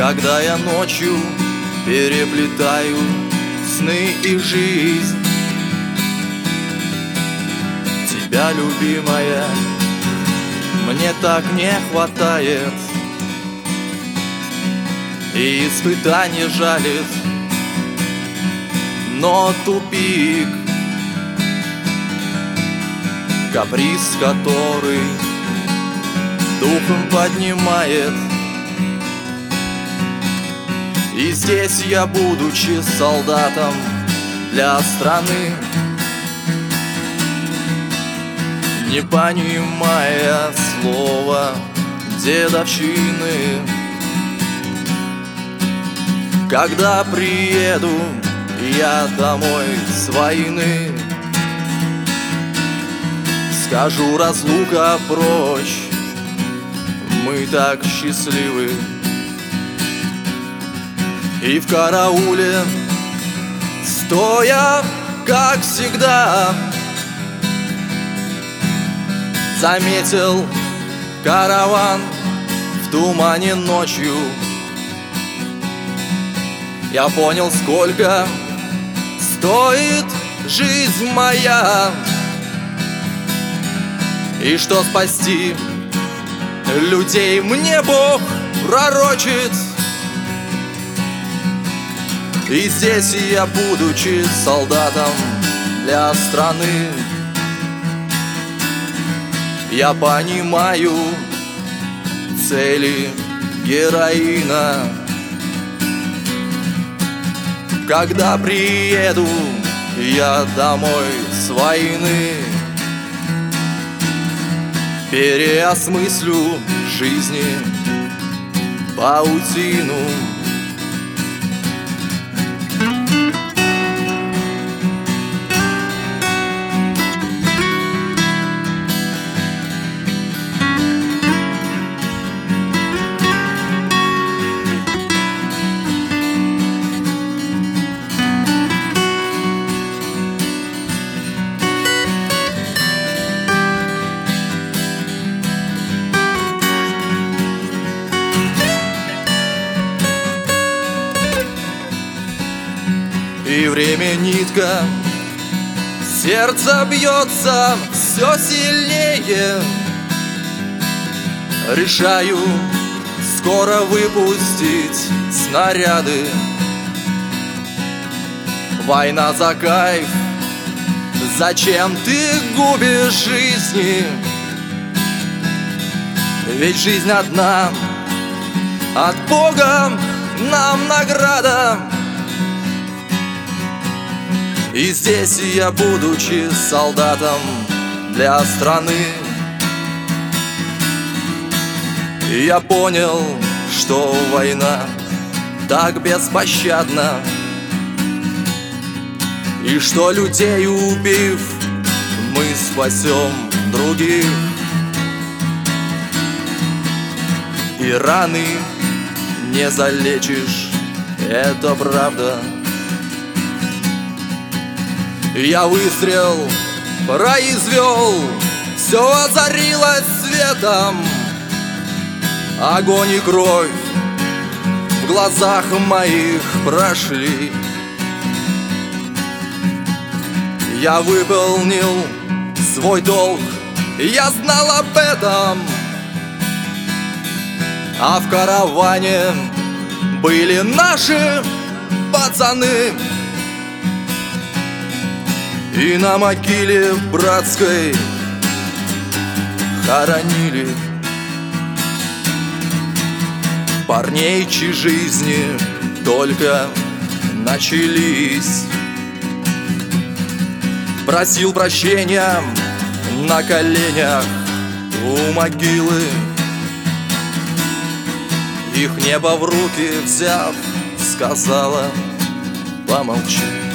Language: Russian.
Когда я ночью переплетаю сны и жизнь, тебя, любимая, мне так не хватает. И испытание жалит, но тупик, каприз, который духом поднимает. И здесь я, будучи солдатом для страны, не понимая слова дедовщины, когда приеду я домой с войны, скажу: разлука прочь, мы так счастливы. И в карауле, стоя, как всегда, заметил караван в тумане ночью. Я понял, сколько стоит жизнь моя, и что спасти людей мне Бог пророчит. И здесь я, будучи солдатом для страны, я понимаю цели героина. Когда приеду я домой с войны, переосмыслю жизни паутину. И время нитка, сердце бьется все сильнее. Решаю скоро выпустить снаряды. Война за кайф, зачем ты губишь жизни? Ведь жизнь одна, от Бога нам награда. И здесь я, будучи солдатом для страны, я понял, что война так беспощадна, и что, людей убив, мы спасем других. И раны не залечишь, это правда. Я выстрел произвел, все озарилось светом. Огонь и кровь в глазах моих прошли. Я выполнил свой долг, я знал об этом. А в караване были наши пацаны. И на могиле братской хоронили парней, чьи жизни только начались. Просил прощения на коленях у могилы. Их небо в руки взяв, сказала: помолчи.